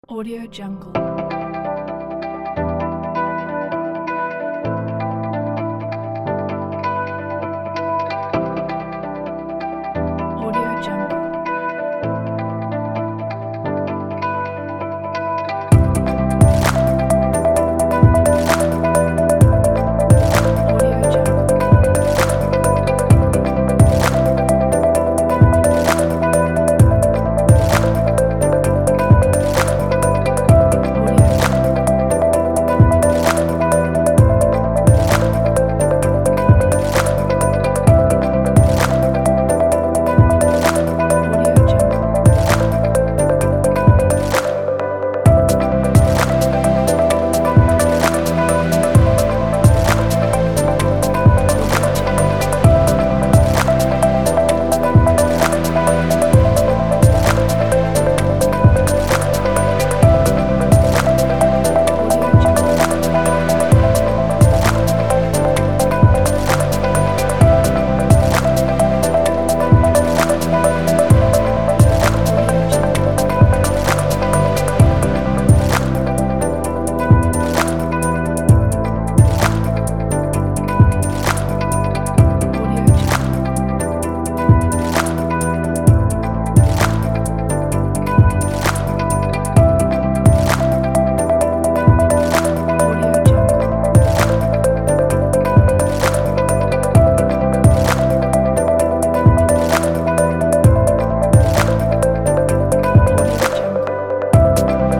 Audio Jungle. Audio Jungle. Audio Jungle. Audio Jungle. Audio Jungle. Audio Jungle. Audio Jungle. Audio Jungle. Audio Jungle.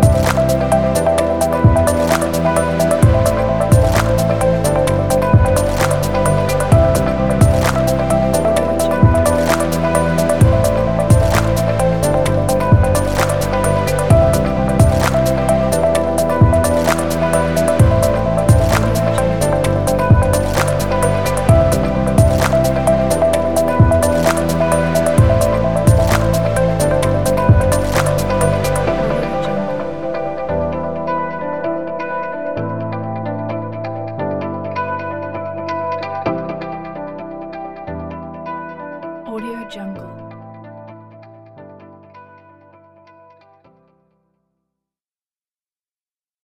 Audio Jungle. Audio Jungle. Audio Jungle. Audio Jungle.